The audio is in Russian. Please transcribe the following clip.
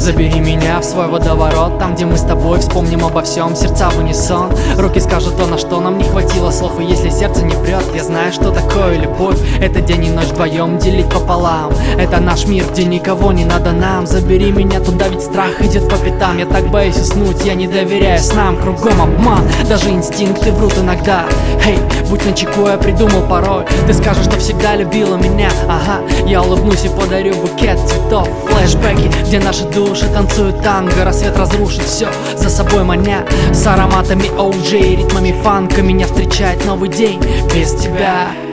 Забери меня в свой водоворот, там, где мы с тобой вспомним обо всем, сердца в унисон. Руки скажут то, на что нам не хватило слов. И если сердце не врет, я знаю, что такое любовь. Это день и ночь вдвоем делить пополам. Это наш мир, где никого не надо нам. Забери меня туда, ведь страх идет по пятам. Я так боюсь уснуть, я не доверяю снам. Кругом обман, даже инстинкты врут иногда. Эй, будь начеку, я придумал пароль. Ты скажешь, что всегда любила меня. Ага, я улыбнусь и подарю букет цветов. Флэшбэки, где наши души танцуют танго. Рассвет разрушит все, за собой маня. С ароматами OJ, ритмами фанка меня встречает новый день без тебя.